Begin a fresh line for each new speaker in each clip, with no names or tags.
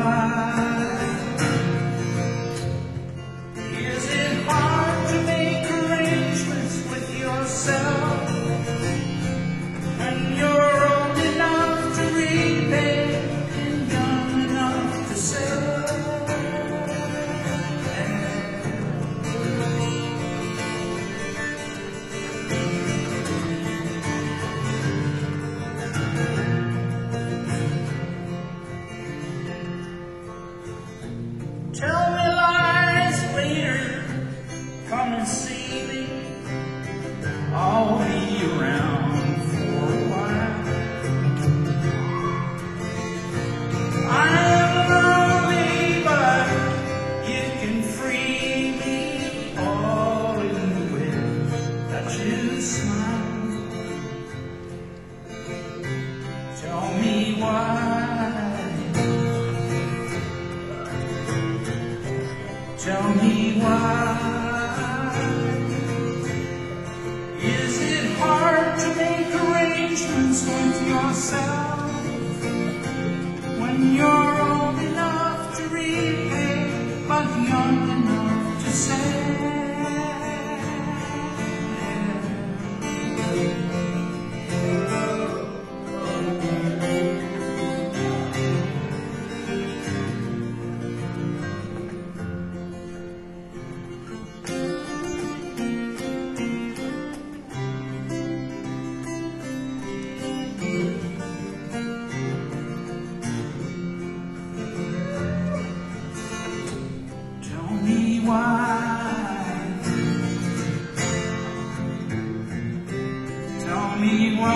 Is it hard to make arrangements with yourself when you're old enough to repay and young enough to sell? Tell me lies later, come and see me. I'll be around for a while. I am lonely, but you can free me all in the way that you smile. Tell me why. Tell me why. Is it hard to make arrangements with yourself when you're old enough to repay but young enough to sell? Tell me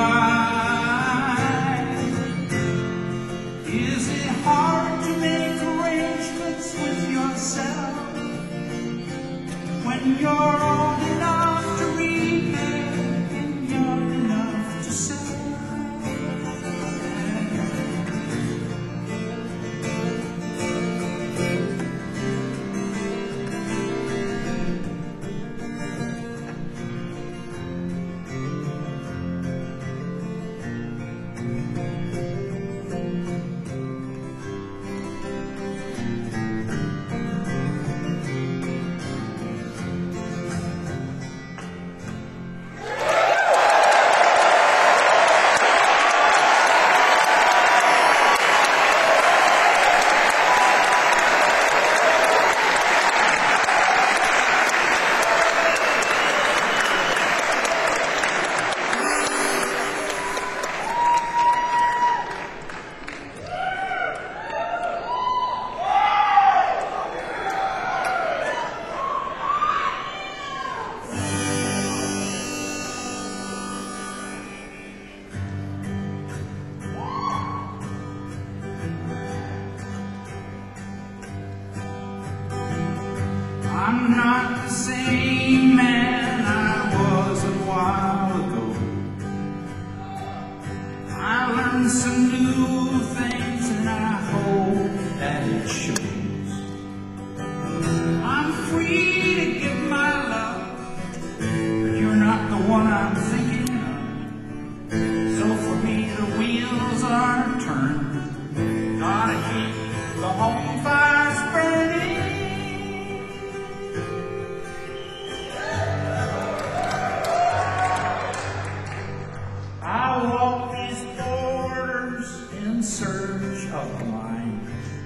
why. Is it hard to make arrangements with yourself when you're old enough to repay and young enough to sell? I'm not the same man I was a while ago. I learned some new things and I hope that it shows. I'm free to give my love, but you're not the one I'm thinking of. So for me the wheels are turning. Gotta keep the home fires burning. Search of a line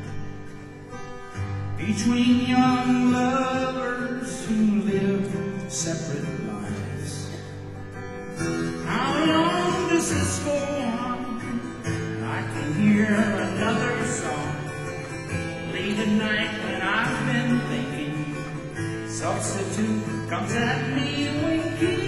between young lovers who live separate lives. How long does this go on? I can hear another song late at night when I've been thinking. Substitute comes at me winking.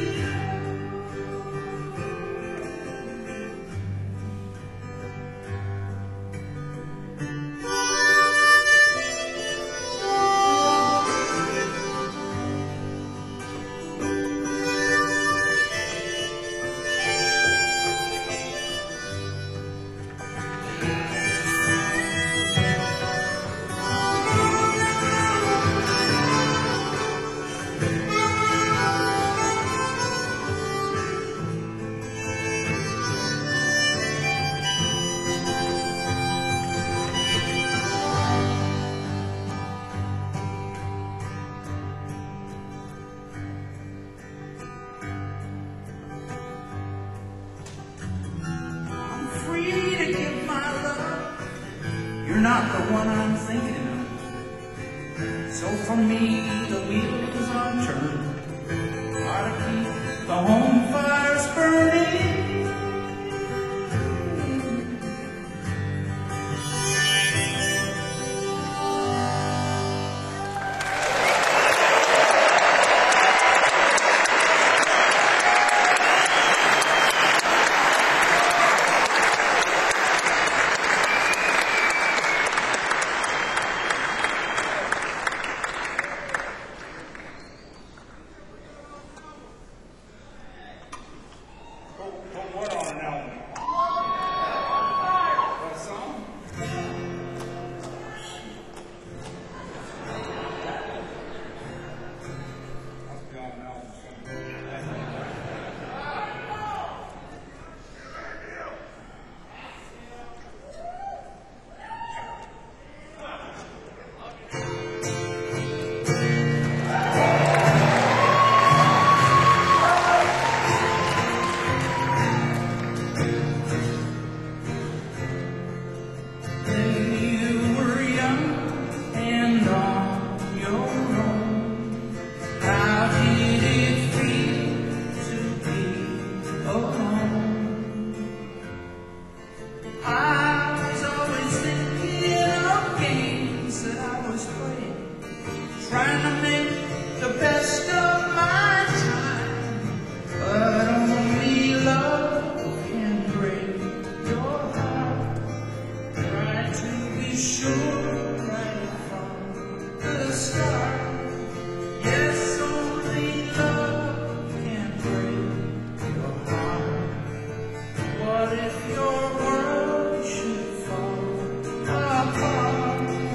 not the one I'm thinking of. So for me, the wheels are turned. Gotta keep the home fires burning. Trying to make the best of my time, but only love can break your heart. Try to be sure right from the start. Yes, only love can break your heart. What if your world should fall apart?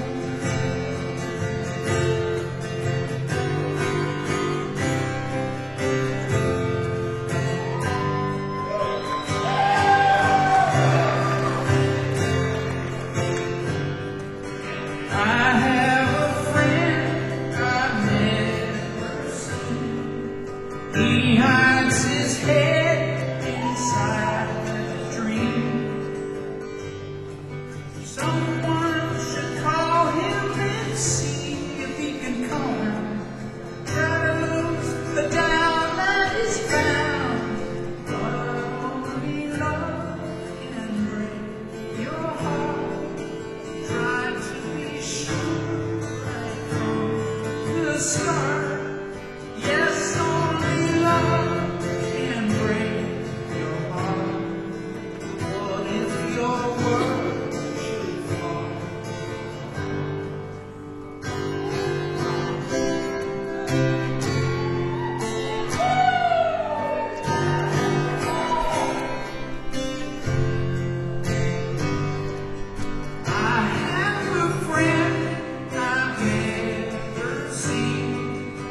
He hides his head inside a dream. Someone should call him and see if he can come. Try to lose the doubt that is found, but only love can break your heart. Try to be sure right from the start. Yes, only love can break your heart. What if your world should fall? I have a friend I've never seen.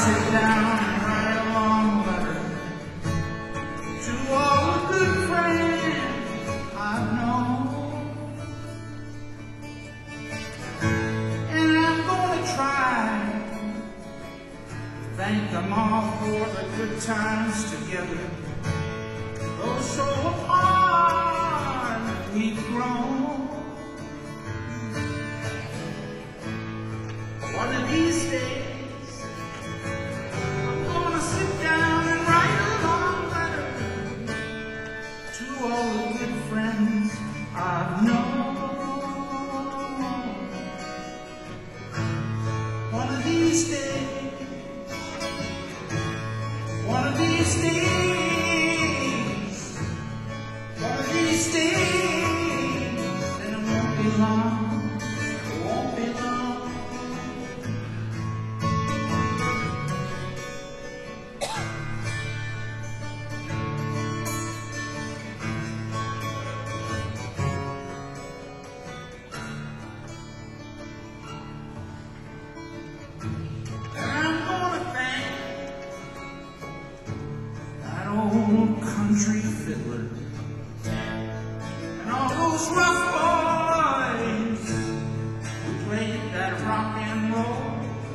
sit down and write a long letter to all the good friends I've known. And I'm gonna try to thank them all for the good times together. Though so apart we've grown. One of these days, I'm gonna sit down and write a long letter to all the good friends I've known. One of these days, one of these days, one of these days, and it won't be long, it won't be long. Country fiddler and all those rough boys who played that rock and roll.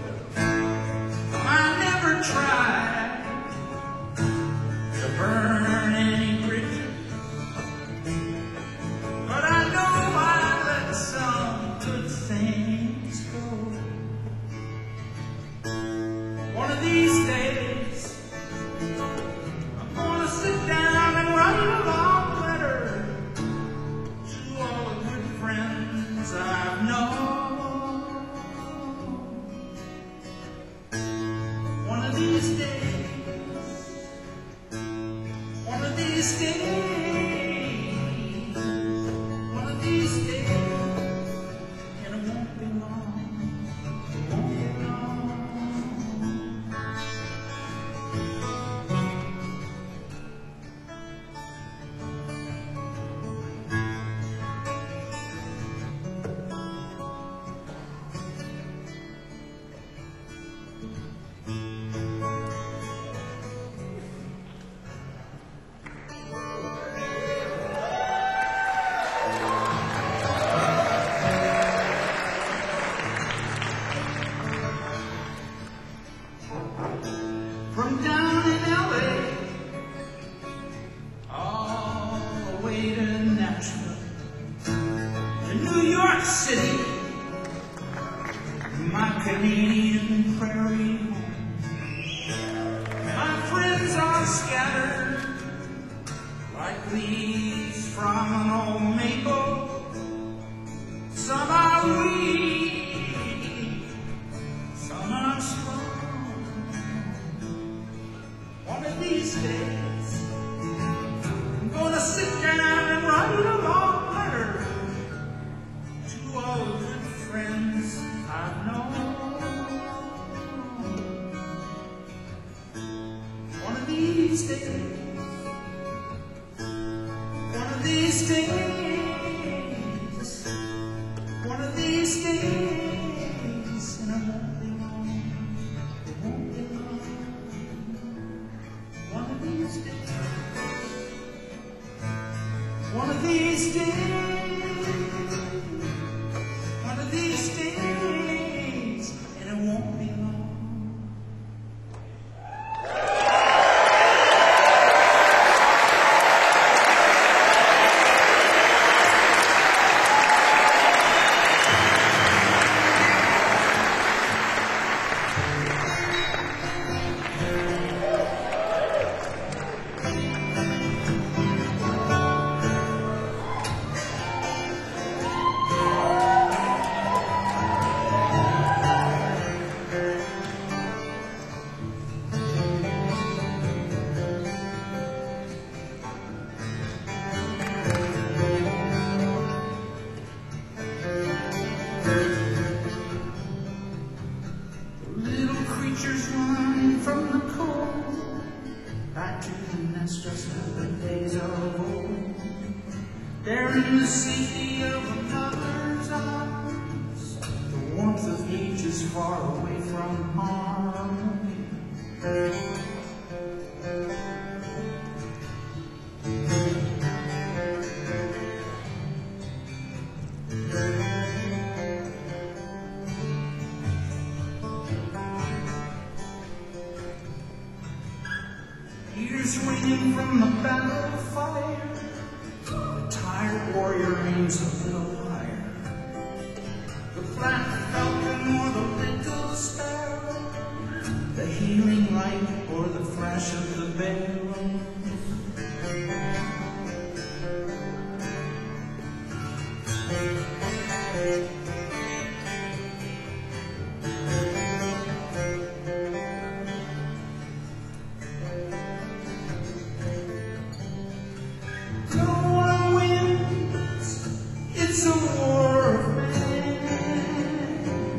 I never tried to burn any bridges, but I know I let some good things go. One of these days sit down and write a long letter to all the good friends I've known. One of these days, one of these days, one of these days, and it won't be long, it won't be long. From down in LA, all the way to Nashville, to New York City, my Canadian prairie home. My friends are scattered like leaves from an old maple. Some are weak, some are strong. One of these days, I'm gonna sit down and write a long letter to all the good friends I've known. One of these days, one of these days, one of these days, and I won't be long, it won't be long. One of these days, one of these days, one of these days, and it won't be long. They're in the safety of a mother's arms. The warmth of each is far away from harm. Tears raining from the battle fire. The tired warrior aims a little higher. The black falcon or the little sparrow, the healing light or the flash of the barrel. It's a war of men.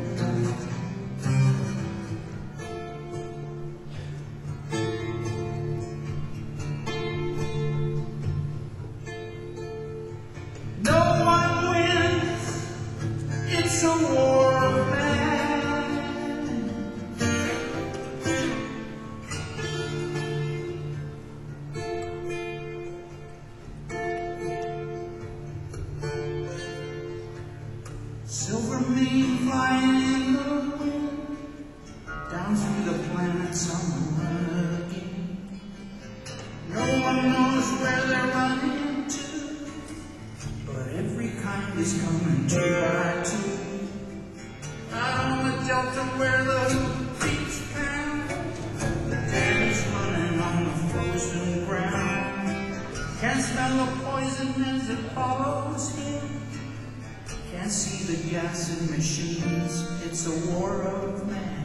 No one wins. It's a war of men. Silver mane flying in the wind, down through the planets on the run again. No one knows where they're running to, but every kind is coming 2 by 2. Out on the delta where the beach pound, the dead is running on the frozen ground. Can't smell the poison as it follows him. Can't see the gas in machines, it's a war of man.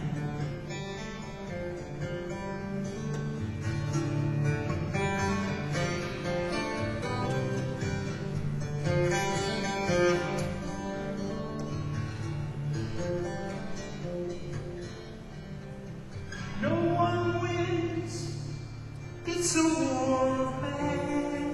No one wins, it's a war of man.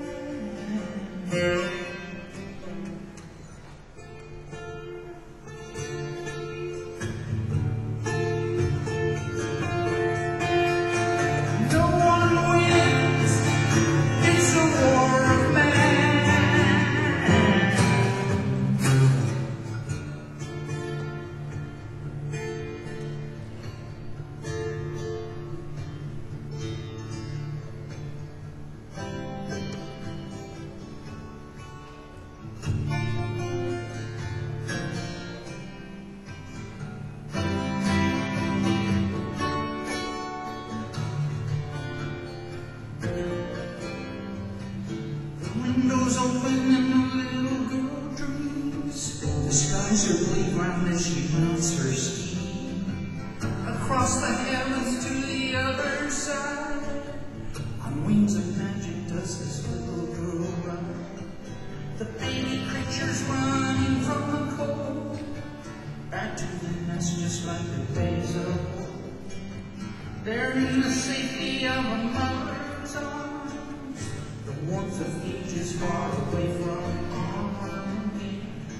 Windows open and the little girl dreams. The skies are playground as she mounts her steed across the heavens to the other side. On wings of magic does this little girl run. The baby creatures running from the cold, back to the nest just like the days of old. They're in the safety of a mother's arms. The warmth of ages far away from harmony.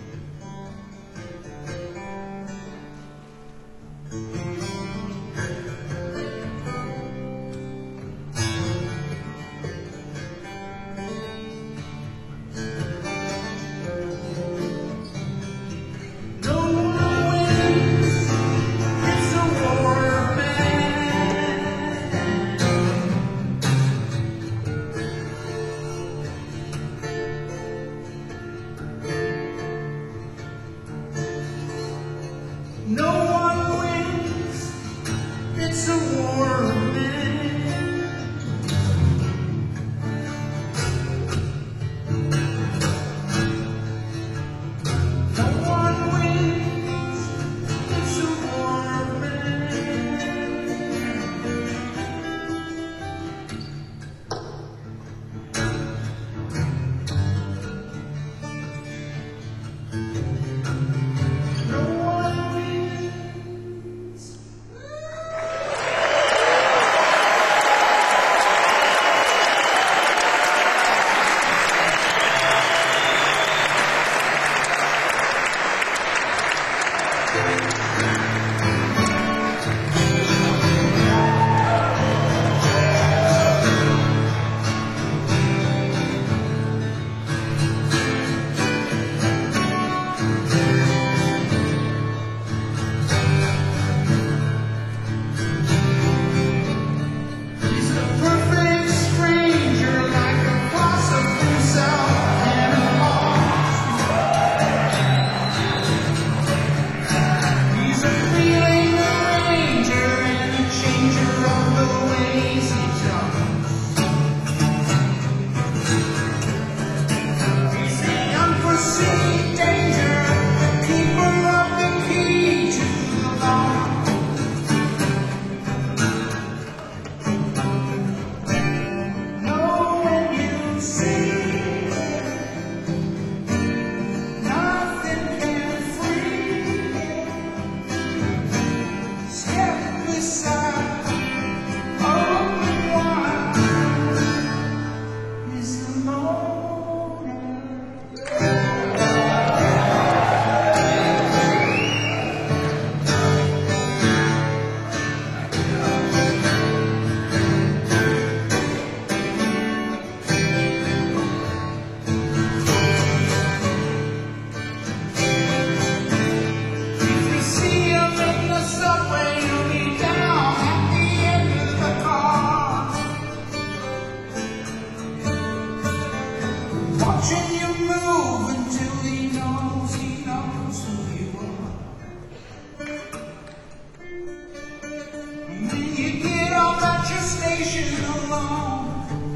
No one wins, it's a war of men. No one wins, it's a war of men. No one wins, it's a war of men. No one wins.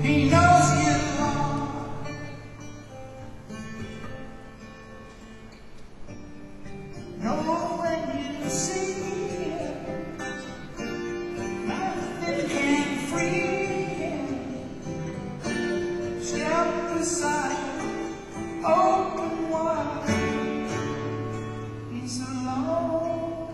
He knows you are. Know when you see him, nothing can free him. Step aside, open wide. He's alone.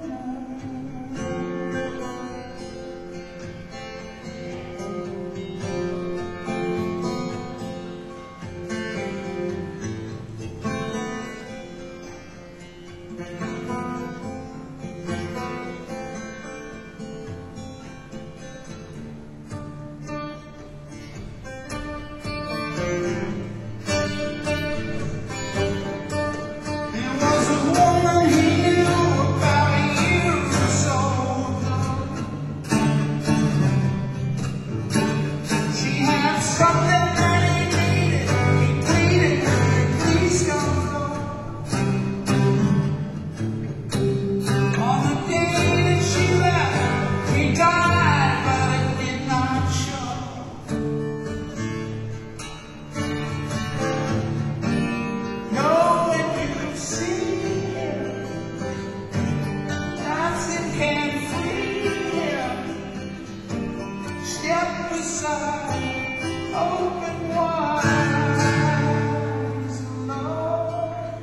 Step aside, open wide, he's alone.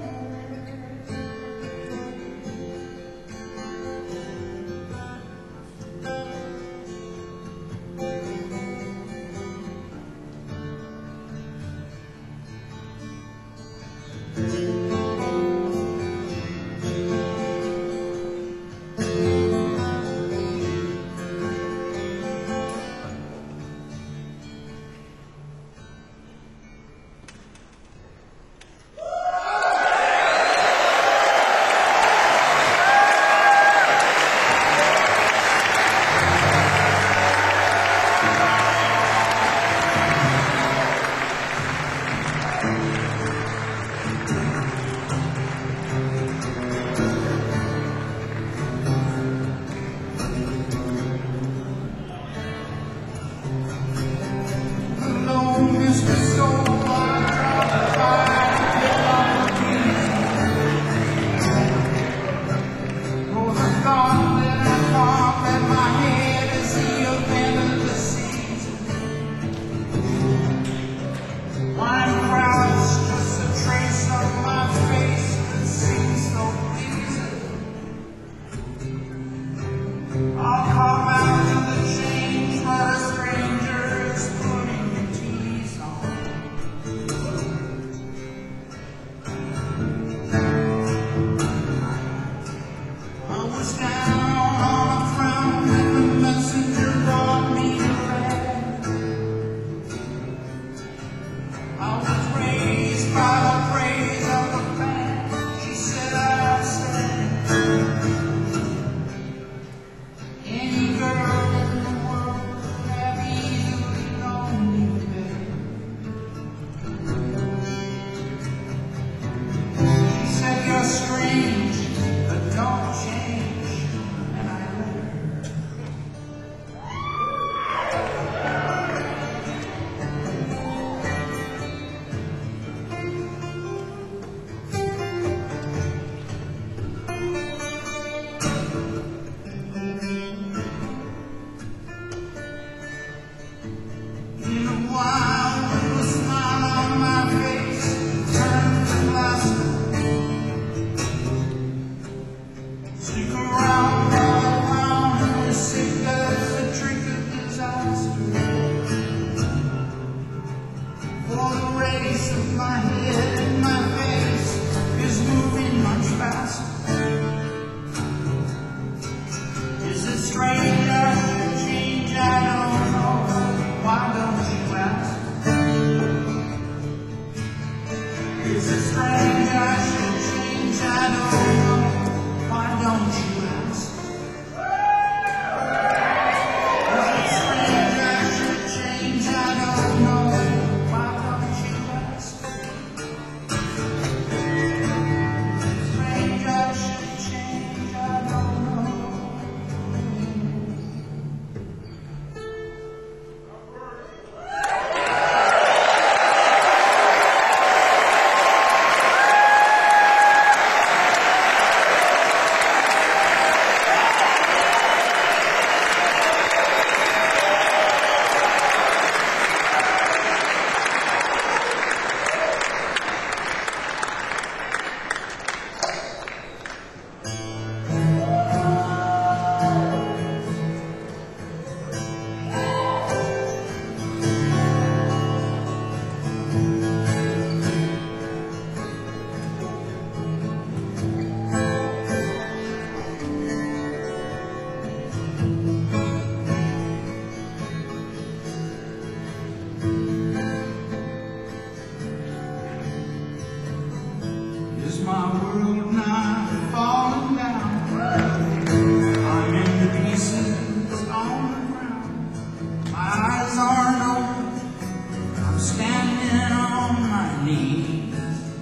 knees.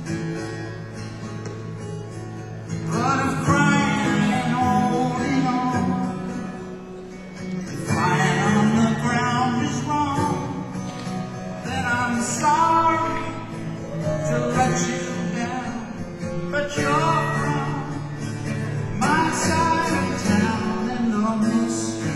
But if crying and holding on, if lying on the ground is wrong, then I'm sorry to let you down. But you're from my side of town, and I'll miss you.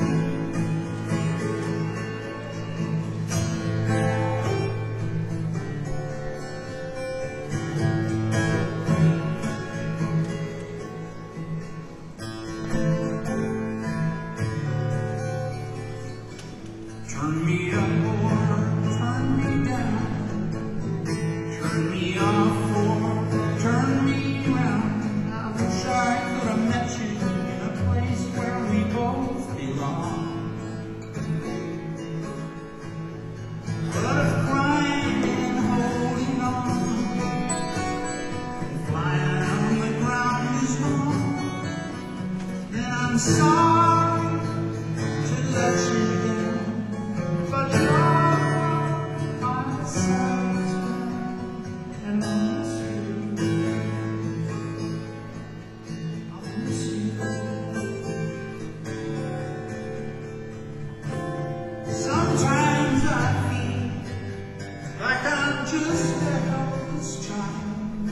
Turn me up or turn me down, turn me off or turn me around. I wish I could have met you in a place where we both belong. But if crying and holding on, if lying on the ground is wrong, then I'm sorry to let you down. But you're my side, and I'll miss you. I'll miss you. Sometimes I feel like I'm just a helpless child.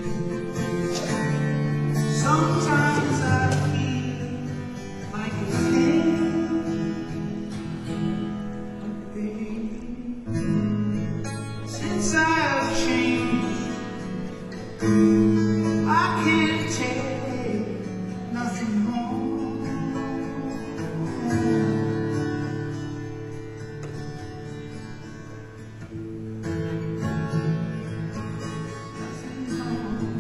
Sometimes I feel like a king. Since I've changed, I can't take nothing home. Nothing home.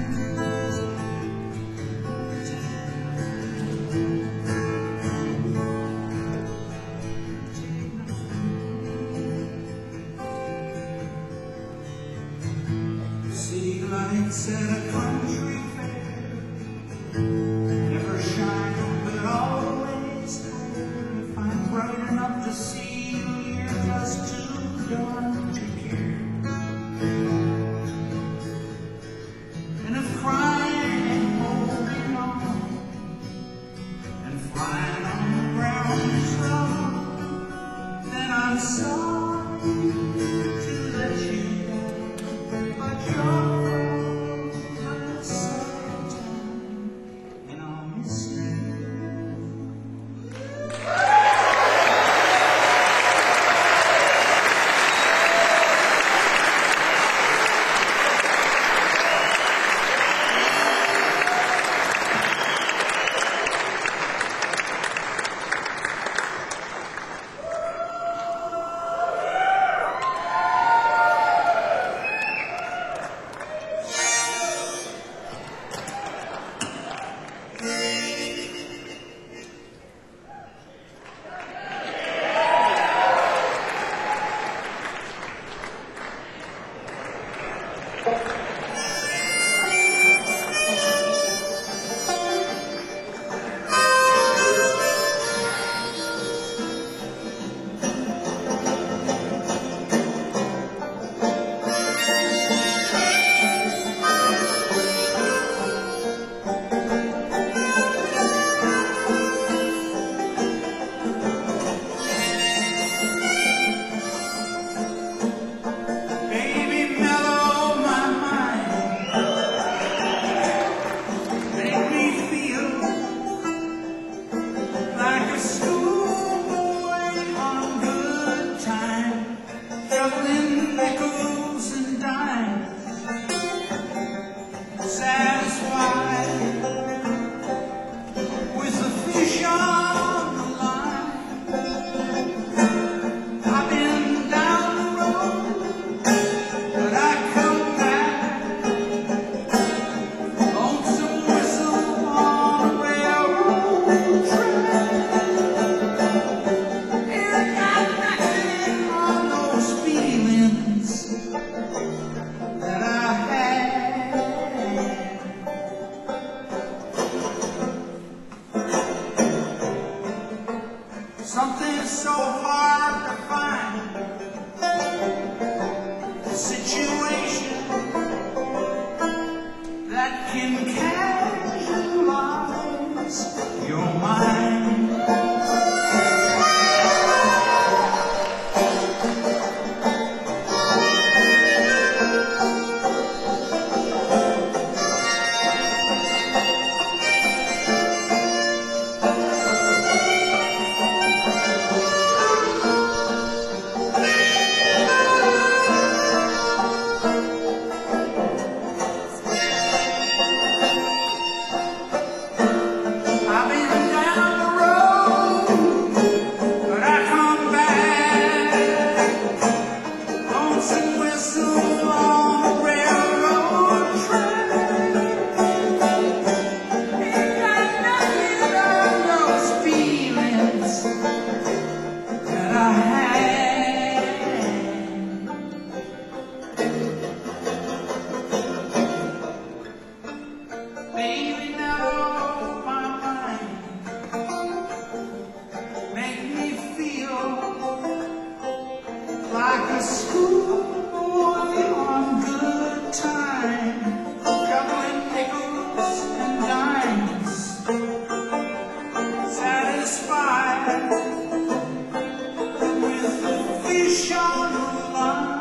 City lights at a country fair never shine, but always clear. If I'm bright enough to see you, you're just too darn to care. And if crying and holding on and flying on the ground is wrong, then I'm sorry to let you down. But you're Something so hard to find, situation that can casualize your mind. Baby, now my mind make me feel like a schoolboy on good time, juggling nickels and dimes, satisfied with the fish on the line.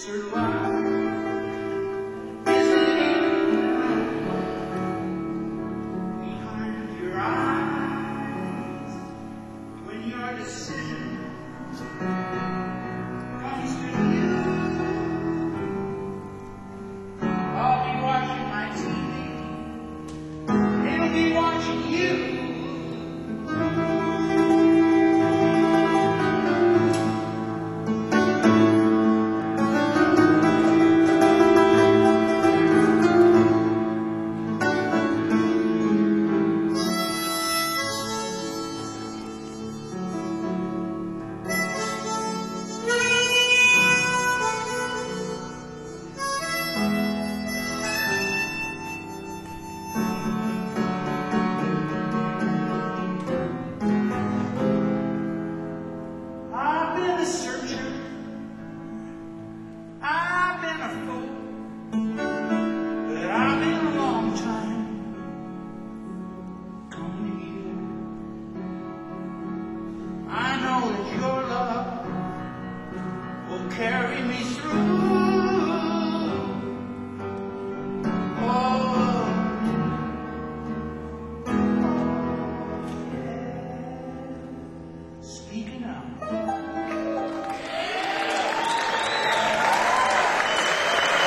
answered why. Is it in behind your eyes when your decision comes to you? I'll be watching my TV. He'll be watching you. I've been a searcher, I've been a fool, but I've been a long time coming to you. I know that your love will carry me through. Oh, speaking out.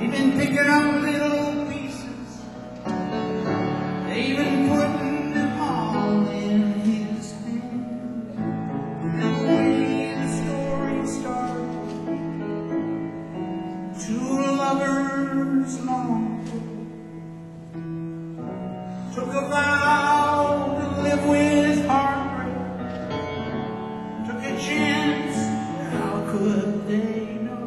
They've been picking up little pieces. They've been putting them all in his hand. And the way the story started, two lovers long ago took a vow to live with heartbreak, took a chance. How could they know?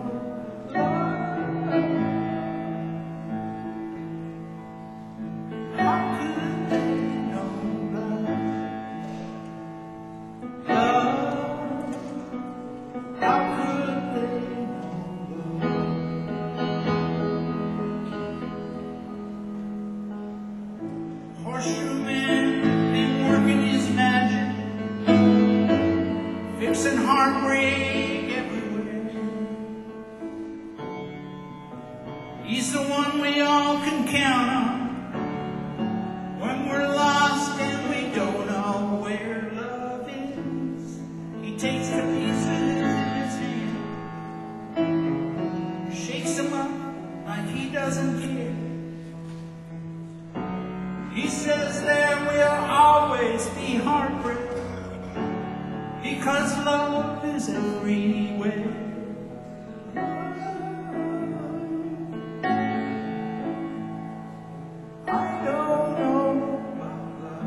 How could they know love? Love. How could they know love? Horseshoe man been working his magic, fixing heartbreak everywhere. He's the one we all can count on when we're lost and we don't know where love is. He takes the pieces in his hand, shakes them up like he doesn't care. He says there will always be heartbreak, because love is everywhere. I don't know about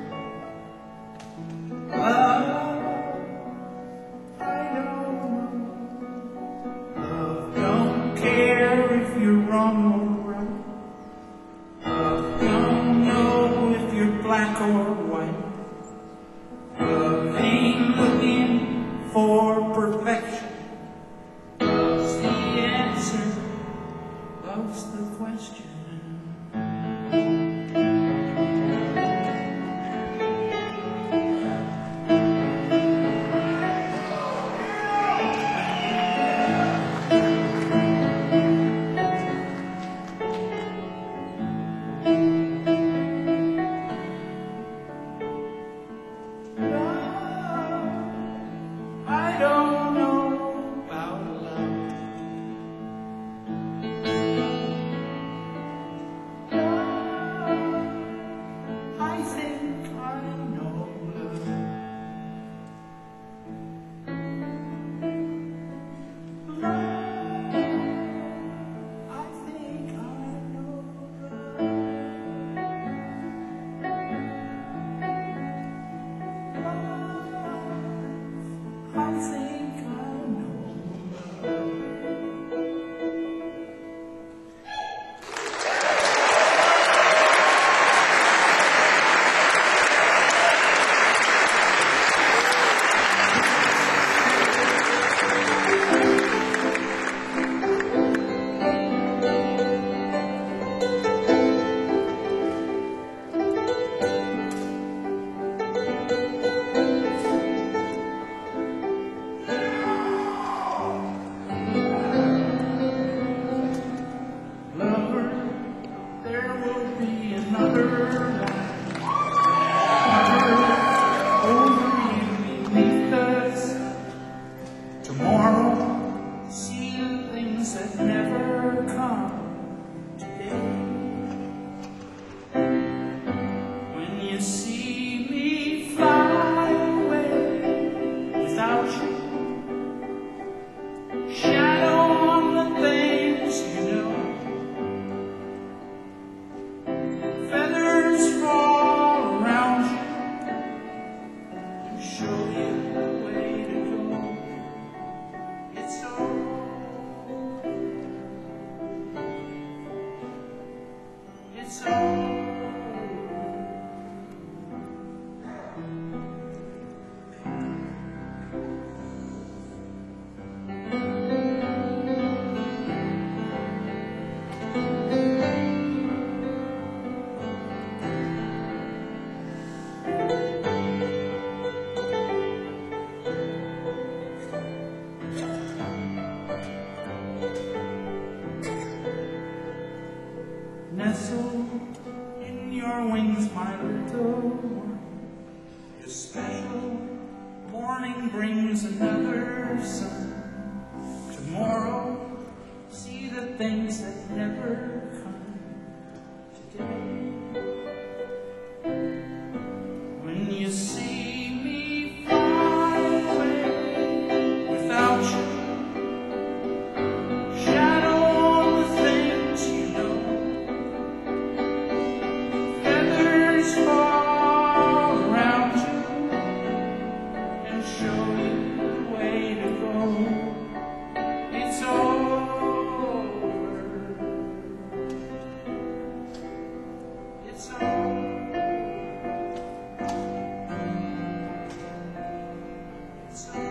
love. Love, I don't know. Love don't care if you're wrong or right. Love don't know if you're black or white. Love ain't looking for perfection. Love's the answer, love's the question. I don't know about love. I think I know love. Love, I think I know love. I think I know love. Lover, there will be another life, over you beneath us. Tomorrow, see the things that never come today. When you see me fly away without you, shadow on the things you know. Feathers fall around you and show you the way to go. It's all. Nestle in your wings, my little one. Your special morning brings another sun. Tomorrow, see the things that never come today. When you see me far away without you, shadow on the things you know, feathers fall around you and show you the way to go. It's over. It's over. It's over.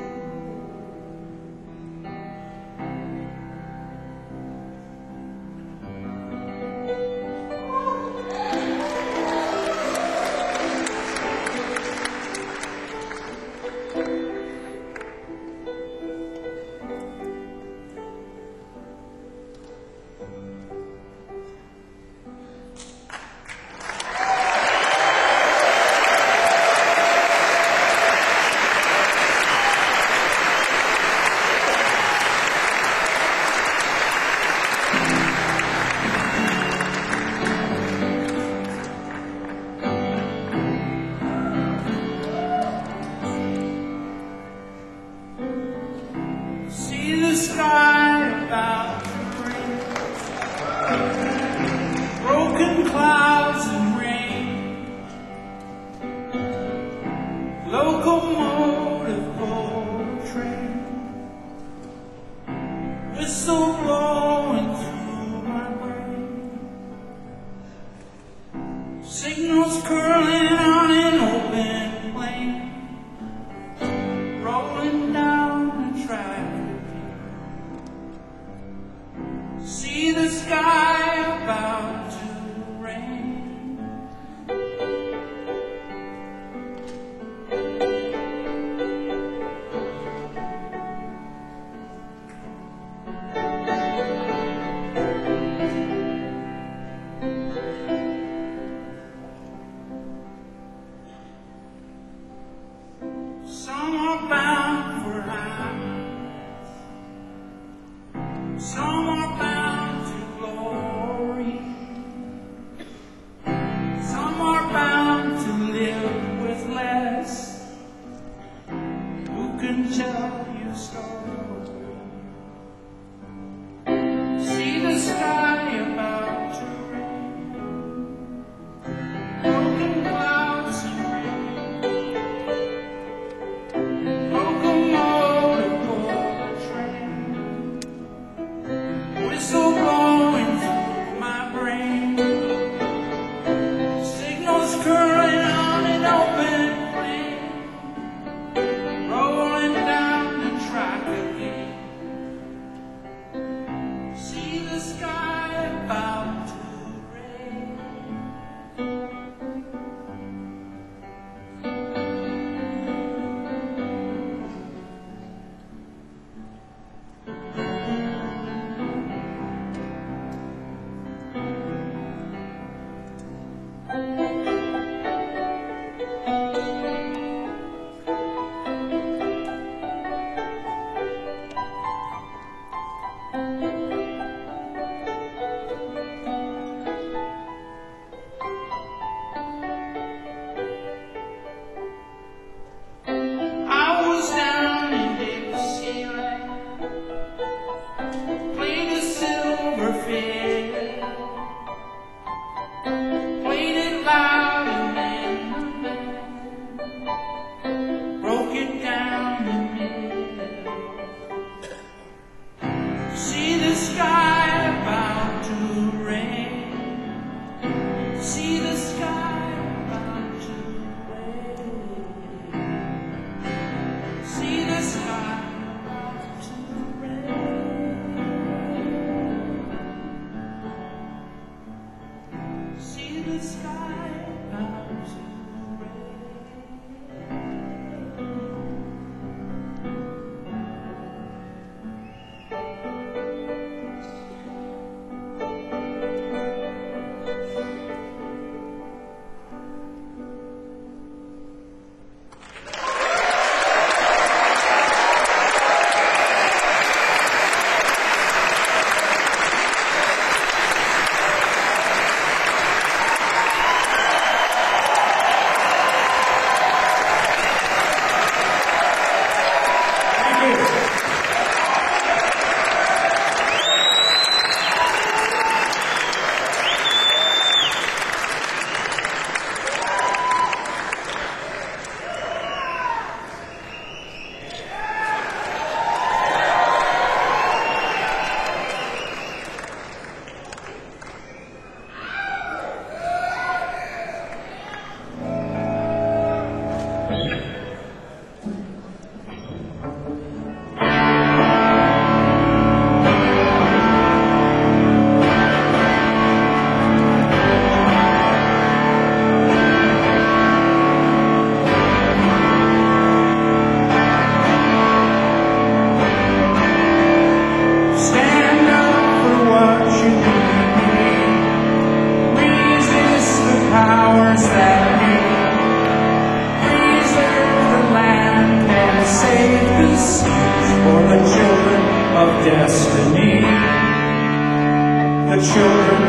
See the sky about to rain, broken clouds and rain, locomotive coal train, whistle blowing through my brain, signals curling on an open plain, rolling down the track. See the sky about to rain. Some are bound for highs, some are bound to glory, some are bound to live with less. Who can tell your story? See the sky about to rain, broken clouds and rain, locomotive coal train, whistle blowing through my brain, signals curling on an open plain, rolling down the track again. See the sky about to rain. I was down in Dixieland, played a silver fiddle, played it loud and then the band broke it down the middle. See the sky about to rain. See the sky about to rain. See the sky about to rain. See the sky about to rain.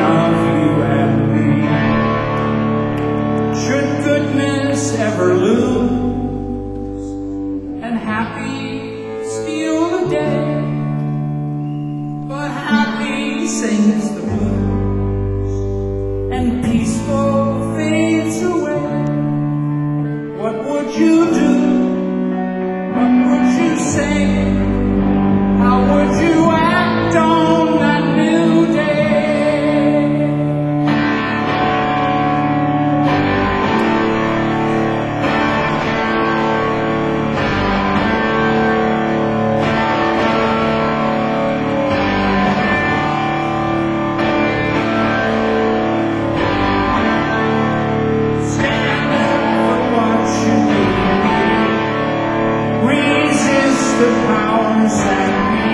of you and me. Should goodness ever lose and happy steal the day, but happy sings the blues and peaceful fades away, what would you do? What would you say? How would you act on that new day? Stand up for what you believe. Resist the powers that be.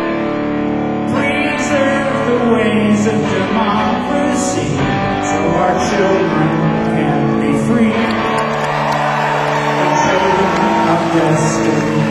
Preserve the ways of democracy so our children can be free. The children of destiny.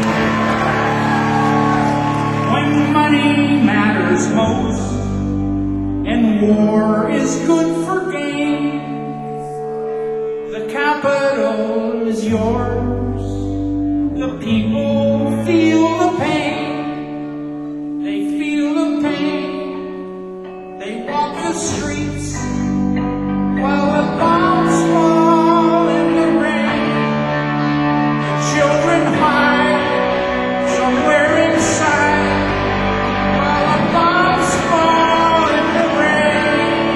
When money matters most and war is good for gain, the capital is yours. The people feel the pain. They feel the pain. They walk the streets while the bombs fall in the rain. The children hide somewhere inside while the bombs fall in the rain.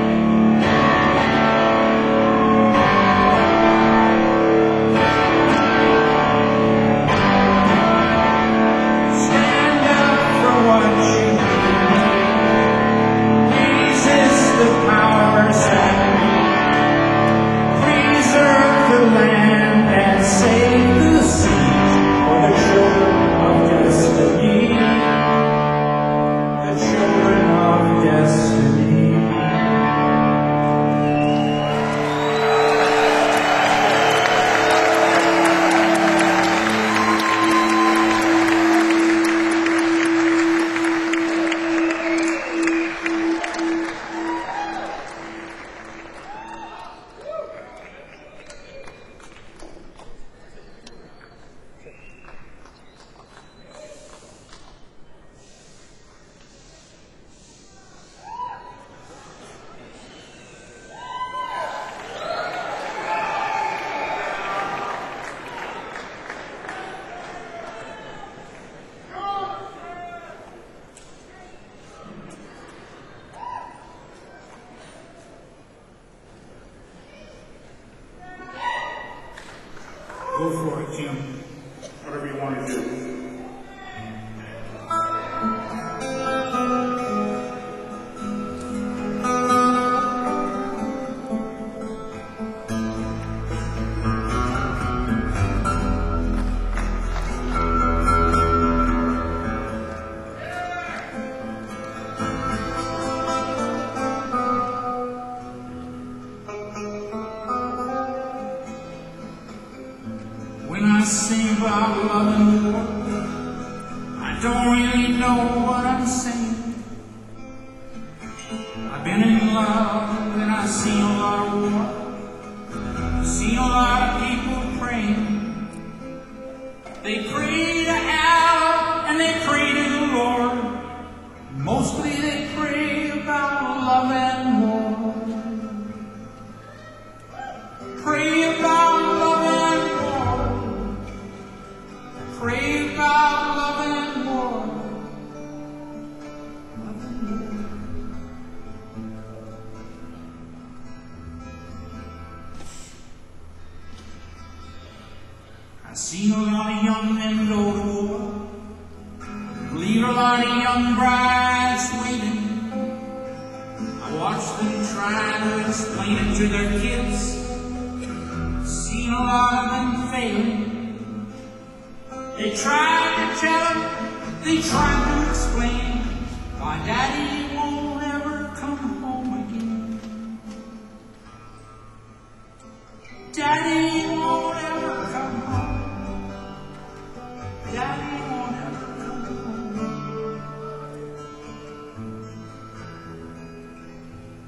Stand up for what you believe. Resist the powers that be. Preserve the land and save the seas for the children of destiny. The children of destiny. Go for it, Jim. Whatever you want to do. When I sing about love and war, I don't really know what I'm saying. I've been in love and I've seen a lot of war. I've seen a lot of people praying. They pray to Allah and they pray to the Lord. Mostly they pray about love and war. Pray about love and war. Pray about love and war. Love and war. I've seen a lot of young men go to war. Leave a lot of young brides waiting. I watched them try to explain it to their kids. Seen a lot of them failing. They tried to tell them, they tried to explain why Daddy won't ever come home again. Daddy won't ever come home. Daddy won't ever come home.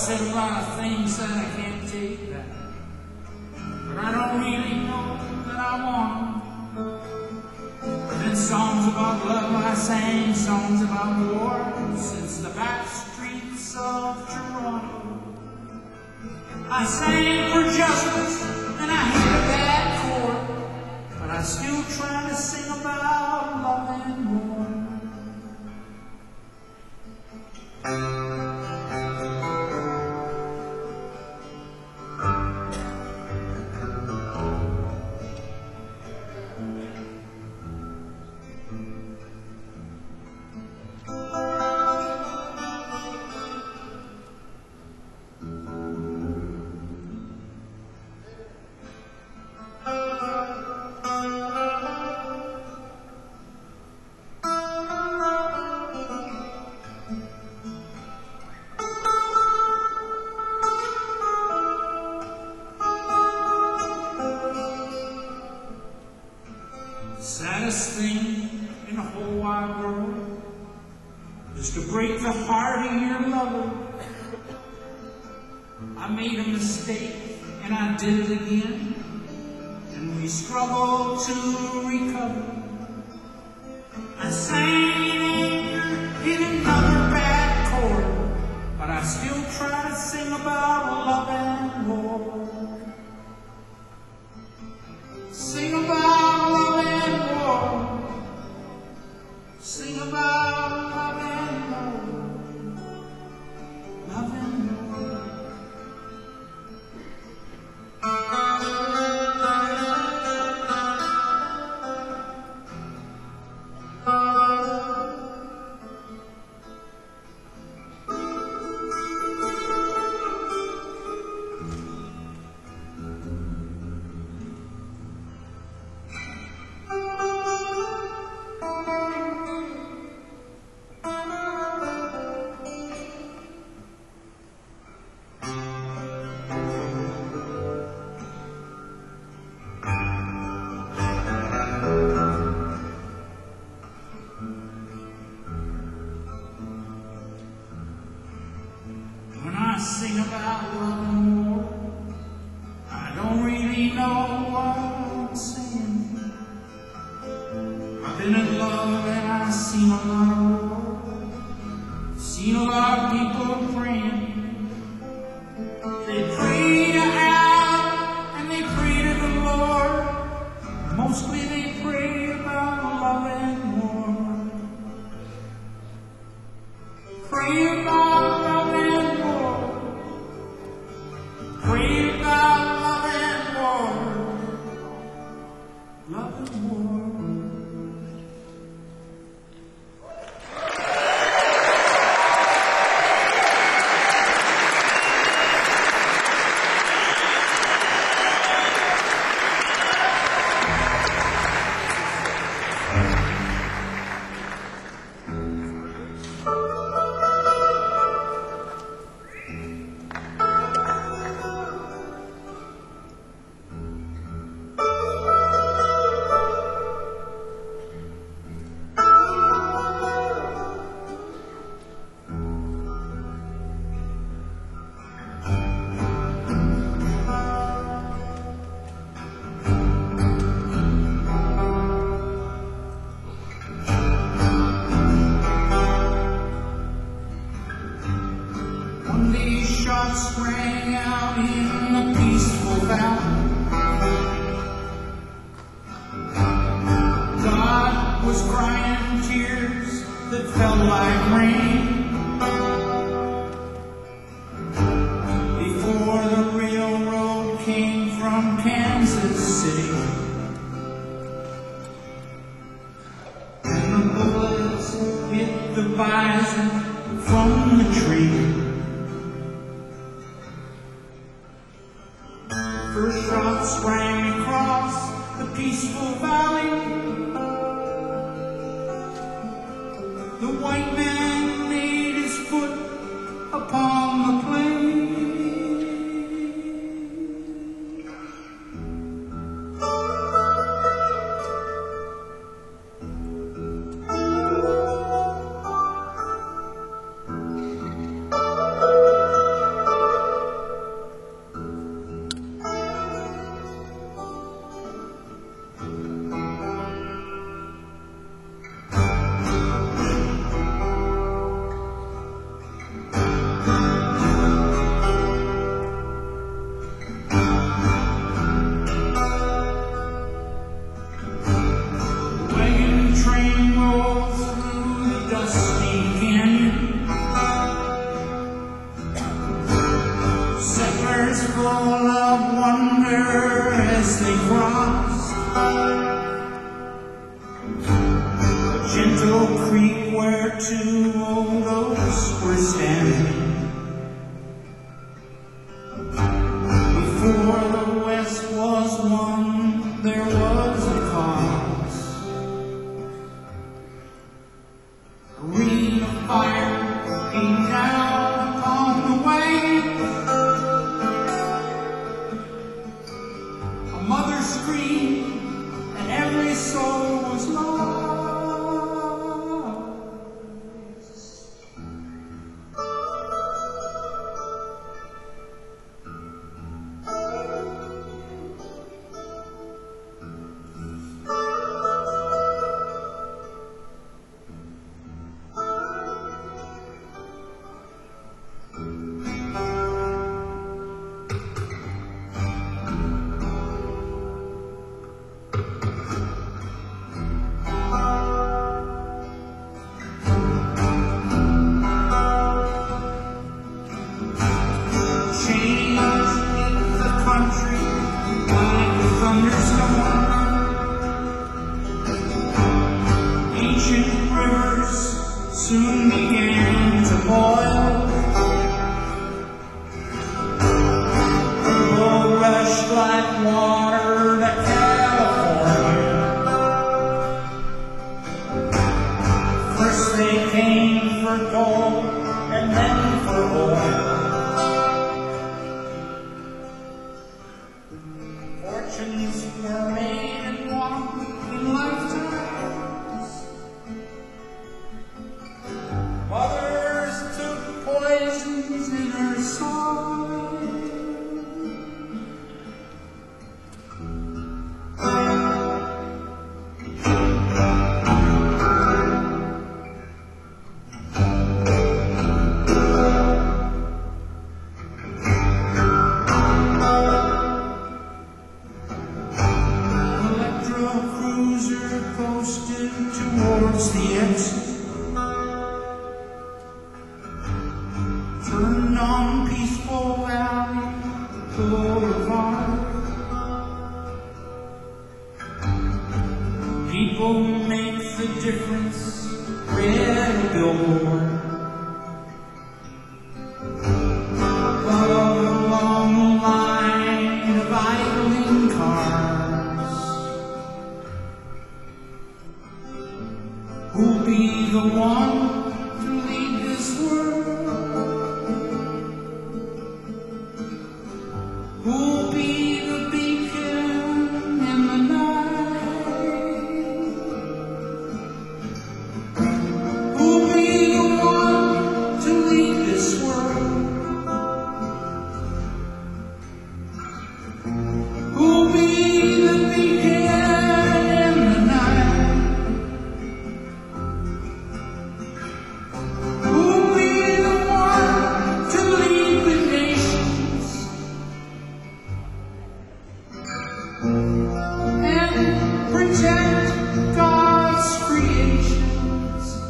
said a lot of things that I can't take back, but I don't really know that I want them. Then songs about love I sang, songs about war, since the back streets of Toronto. I sang for justice and I hit a bad chord, but I still try to sing about love and war. Saddest thing in the whole wide world is to break the heart of your lover. I made a mistake and I did it again, and we struggled to recover. I sang in anger, hit another bad chord, but I still try to sing about love and war. Sing about love and war. Sing about love and war. Love and war. When I sing about love and war, I don't really know what I'm saying. I've been in love and I've seen a lot of war, seen a lot of people praying. They pray to God and they pray to the Lord. Mostly they pray about love and war. Pray about love and war. Pray about love and war. Love and war. When these shots rang out in the peaceful valley, God was crying tears that felt like rain. Before the railroad came from Kansas City, and the bullets hit the bison from the tree. First shots rang across the peaceful valley. The white man laid his foot upon the plain. as they crossed a gentle creek where two old oaks were standing. Before the West was won, there was a cause. A ring of fire came down upon the waves. A mother screamed, and every soul was lost. Ancient rivers soon began to boil. The road rushed like water to California. First they came for gold and then for oil. Fortunes were made and won in lifetimes. Mothers took poisons in her soil. Cruiser coasted towards the exit, turned on Peaceful Valley Boulevard. People make the difference, red billboard. Above a long line of idling cars. Who'll be the one to lead this world? Who'll be the beacon in the night? Who'll be the one to lead this world? Who'll be the beacon in the night? And protect God's creations,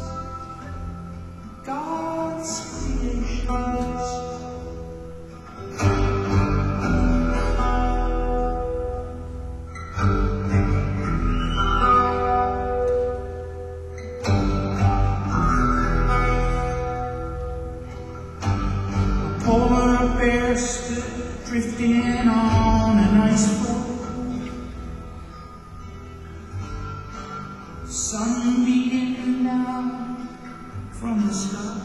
God's creations. A polar bear stood drifting on an ice floe. Sun beating down from the sky.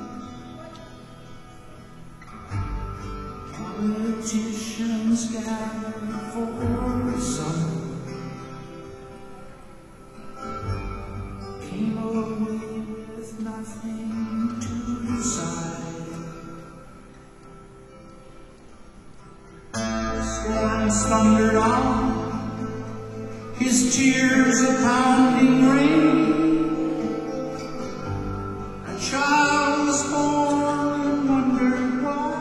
Politicians gathered for the summer. Came away with nothing to decide. Storms thundered on, his tears a pounding rain. A child was born and wondered why.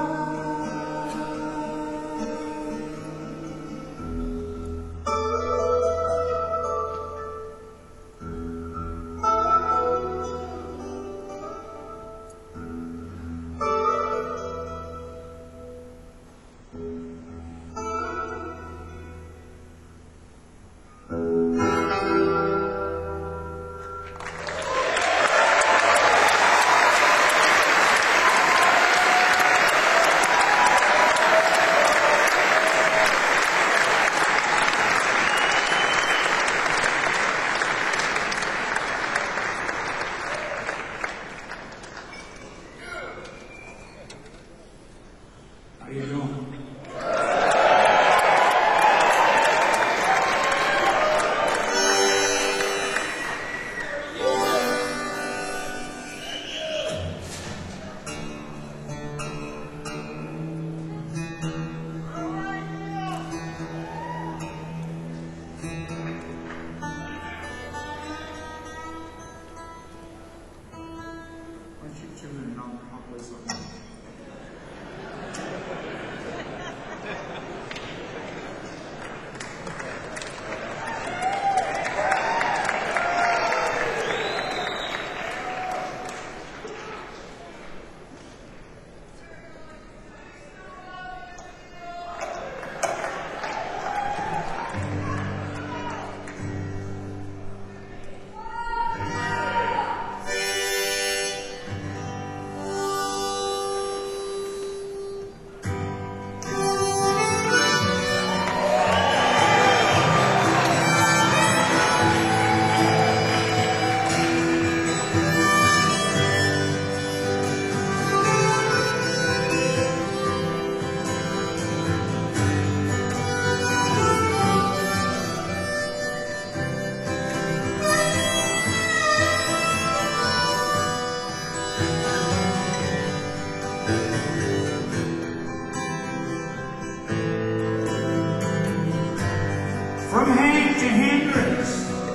From Hank to Hendrix,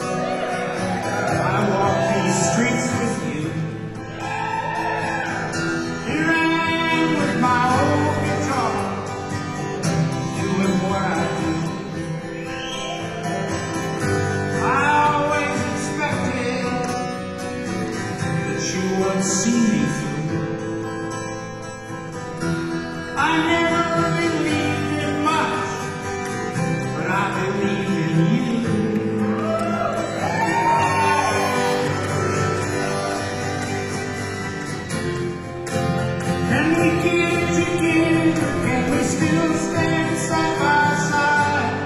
I walk these streets with you. Here I am with my old guitar, doing what I do. I always expected that you would see me through. I never believed in much, but I believe in you. Can we get together? Can we still stand side by side?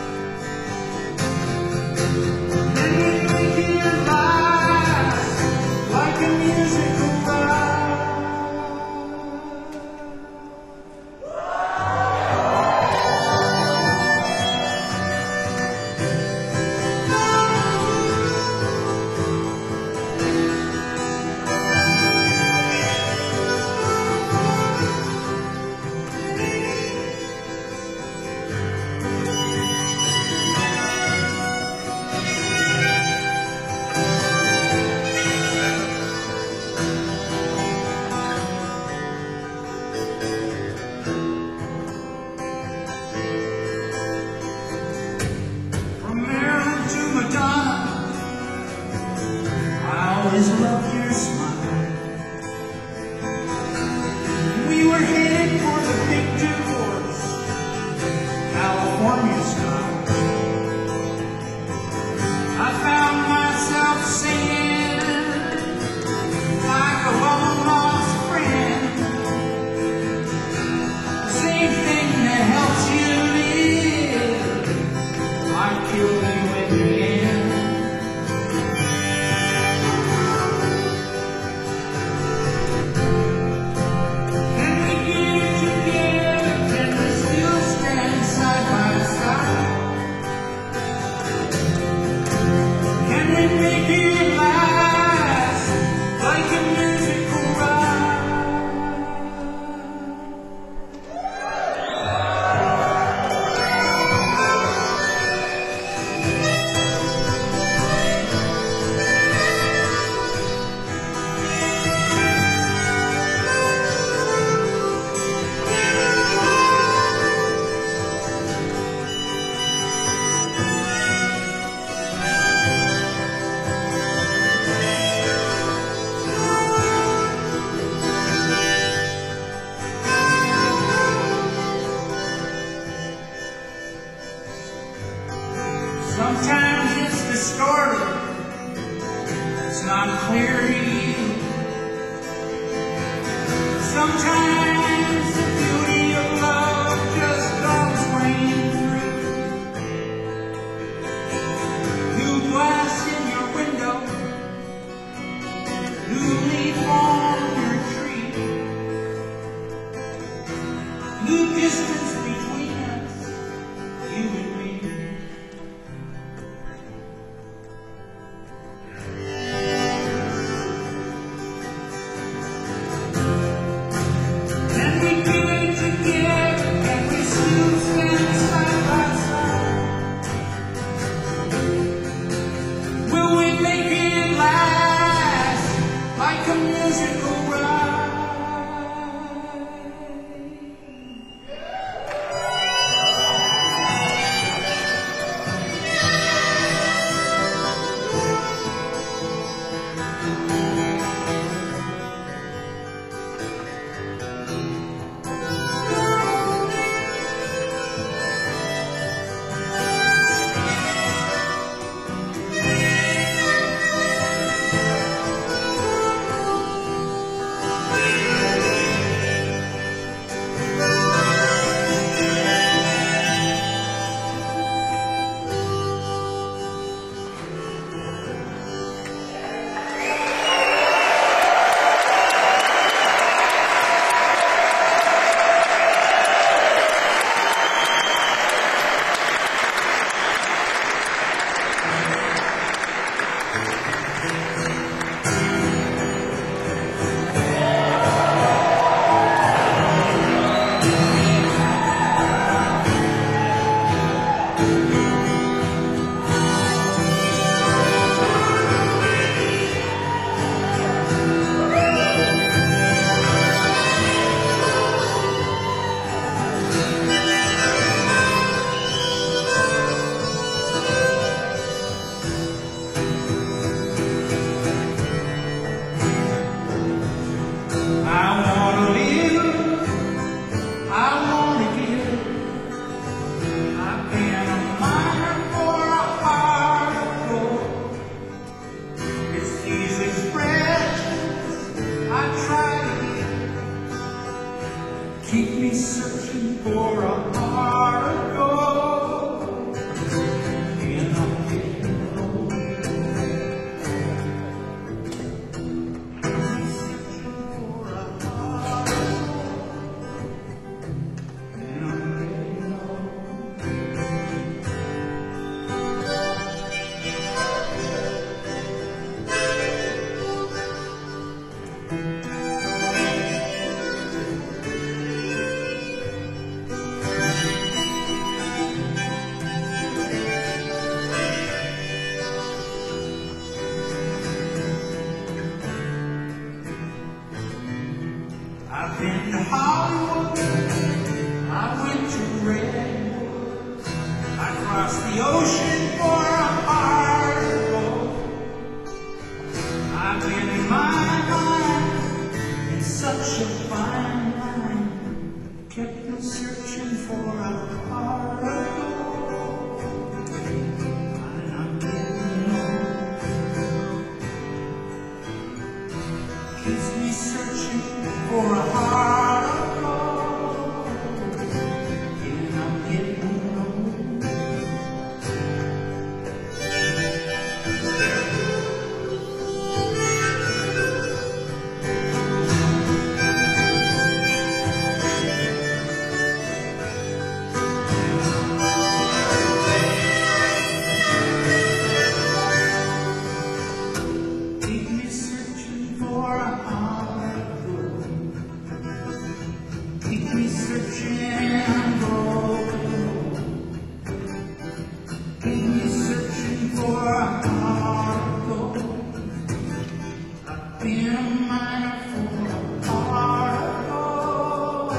Can we make it last like a musical ride? I always loved your smile. We were headed for the big divorce, California style. I found myself singing like a long lost friend, the same thing that helps you live might kill you in the end. Make it last like a musical Sometimes it's distorted, it's not clear to you. Sometimes the beauty of love just comes raining through. New glass in your window, new leaf on your tree, new distance between us, you and me. We to Hollywood, I went to Redwood, I crossed the ocean for a heart of gold. I've been in my mind in such a fine line, kept me searching for a heart of gold. And I'm getting old, keeps me searching for a heart of gold. And I'm getting old. Keep me searching for a heart of gold. Keep me searching gold. Keep me searching for a heart of gold. I've been a miner for a heart of gold.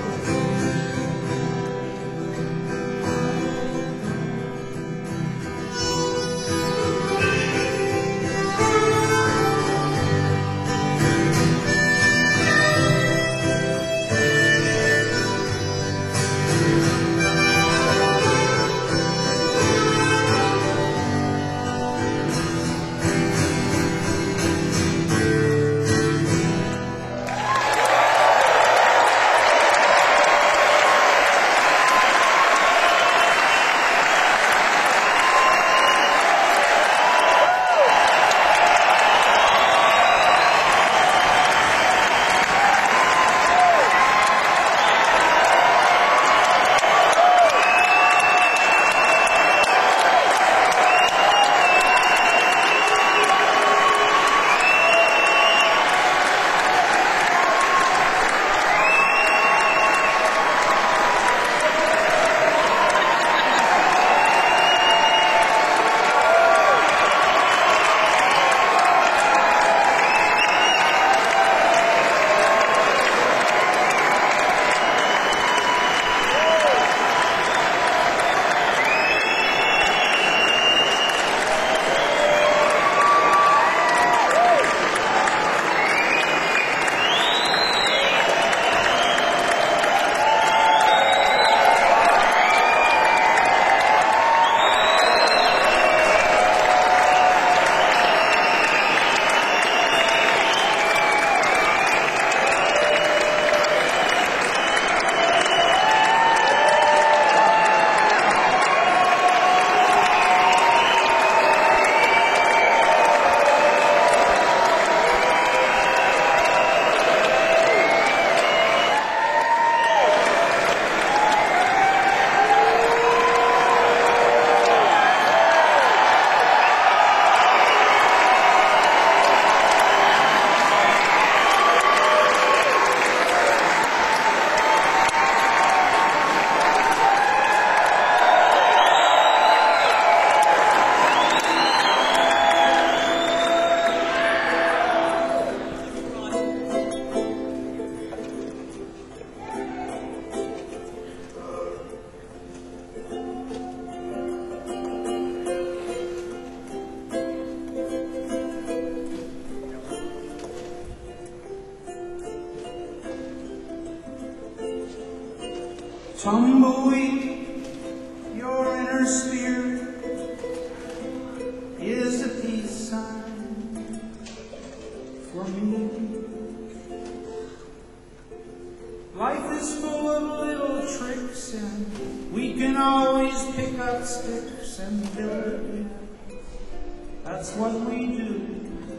Tumbleweed, your inner spirit is a peace sign for me. Life is full of little tricks, and we can always pick up sticks and build it again. That's what we do.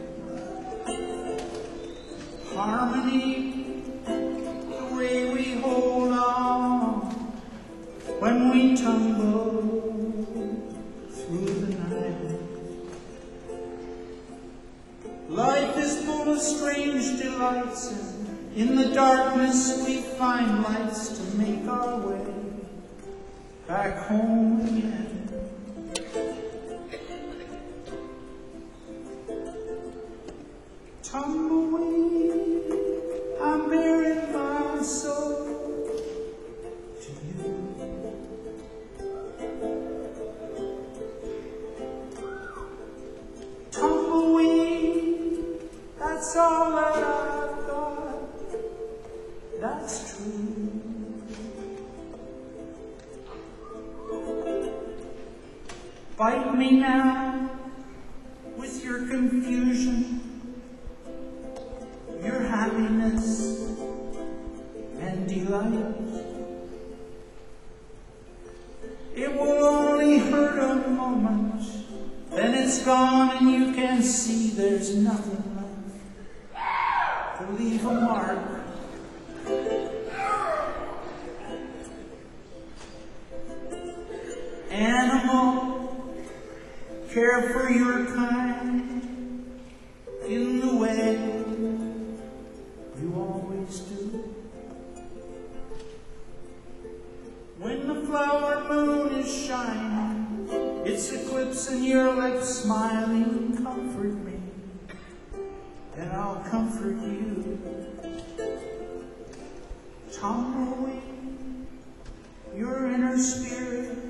Harmony, the way we hold on when we tumble through the night. Life is full of strange delights, and in the darkness we find lights to make our way back home again. Tumbleweed, I'm buried by That's all that I've got. That's true. Bite me now with your confusion, your happiness and delight. It will only hurt a moment, then it's gone and you can see there's nothing left to leave a mark. Animal, care for your kind in the way you always do. When the flower moon is shining, its eclipse and your lips smiling, comfort me, and I'll comfort you. Tumbleweed, your inner spirit